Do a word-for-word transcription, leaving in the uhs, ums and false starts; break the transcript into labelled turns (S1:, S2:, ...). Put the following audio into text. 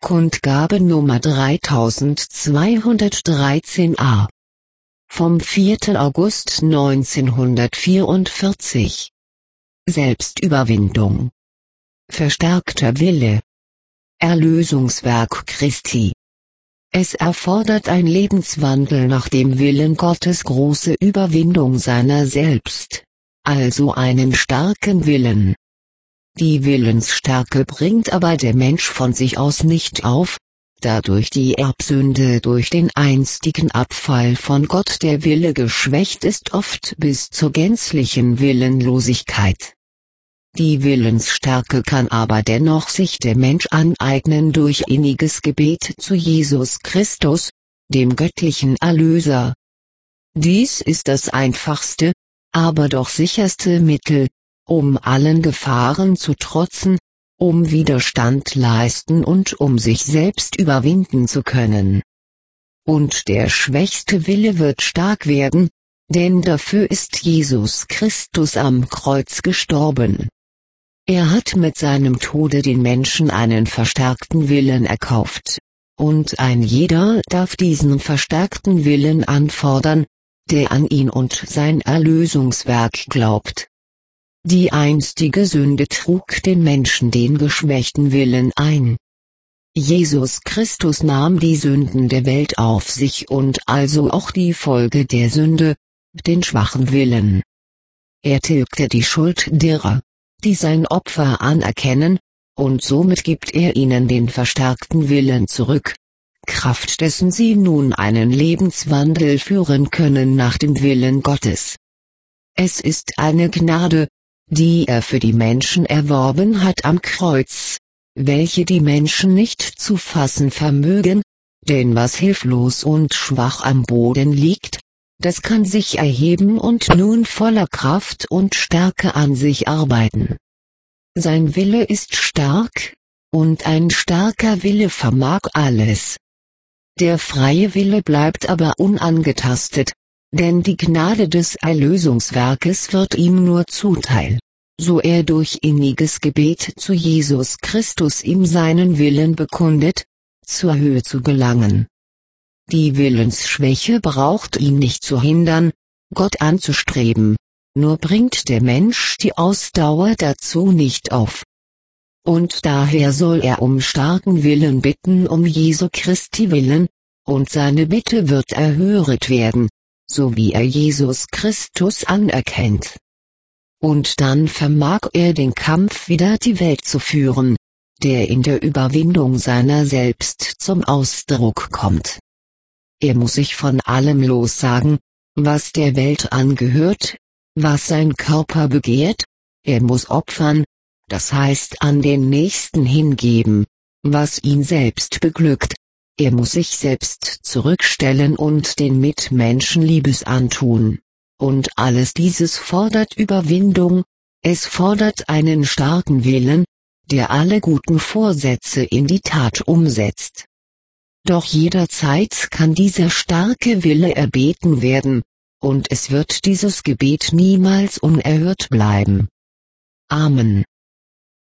S1: Kundgabe Nummer dreitausendzweihundertdreizehn a. Vom vierten August neunzehnhundertvierundvierzig. Selbstüberwindung. Verstärkter Wille. Erlösungswerk Christi. Es erfordert ein Lebenswandel nach dem Willen Gottes, große Überwindung seiner selbst, also einen starken Willen. Die Willensstärke bringt aber der Mensch von sich aus nicht auf, da durch die Erbsünde, durch den einstigen Abfall von Gott der Wille geschwächt ist, oft bis zur gänzlichen Willenlosigkeit. Die Willensstärke kann aber dennoch sich der Mensch aneignen durch inniges Gebet zu Jesus Christus, dem göttlichen Erlöser. Dies ist das einfachste, aber doch sicherste Mittel, um allen Gefahren zu trotzen, um Widerstand leisten und um sich selbst überwinden zu können. Und der schwächste Wille wird stark werden, denn dafür ist Jesus Christus am Kreuz gestorben. Er hat mit seinem Tode den Menschen einen verstärkten Willen erkauft, und ein jeder darf diesen verstärkten Willen anfordern, der an ihn und sein Erlösungswerk glaubt. Die einstige Sünde trug den Menschen den geschwächten Willen ein. Jesus Christus nahm die Sünden der Welt auf sich und also auch die Folge der Sünde, den schwachen Willen. Er tilgte die Schuld derer, die sein Opfer anerkennen, und somit gibt er ihnen den verstärkten Willen zurück, kraft dessen sie nun einen Lebenswandel führen können nach dem Willen Gottes. Es ist eine Gnade, die er für die Menschen erworben hat am Kreuz, welche die Menschen nicht zu fassen vermögen, denn was hilflos und schwach am Boden liegt, das kann sich erheben und nun voller Kraft und Stärke an sich arbeiten. Sein Wille ist stark, und ein starker Wille vermag alles. Der freie Wille bleibt aber unangetastet, denn die Gnade des Erlösungswerkes wird ihm nur zuteil, so er durch inniges Gebet zu Jesus Christus ihm seinen Willen bekundet, zur Höhe zu gelangen. Die Willensschwäche braucht ihn nicht zu hindern, Gott anzustreben, nur bringt der Mensch die Ausdauer dazu nicht auf. Und daher soll er um starken Willen bitten, um Jesu Christi willen, und seine Bitte wird erhöret werden, so wie er Jesus Christus anerkennt. Und dann vermag er den Kampf wider die Welt zu führen, der in der Überwindung seiner selbst zum Ausdruck kommt. Er muss sich von allem lossagen, was der Welt angehört, was sein Körper begehrt, er muss opfern, das heißt an den Nächsten hingeben, was ihn selbst beglückt, er muss sich selbst zurückstellen und den Mitmenschen Liebes antun. Und alles dieses fordert Überwindung, es fordert einen starken Willen, der alle guten Vorsätze in die Tat umsetzt. Doch jederzeit kann dieser starke Wille erbeten werden, und es wird dieses Gebet niemals unerhört bleiben. Amen.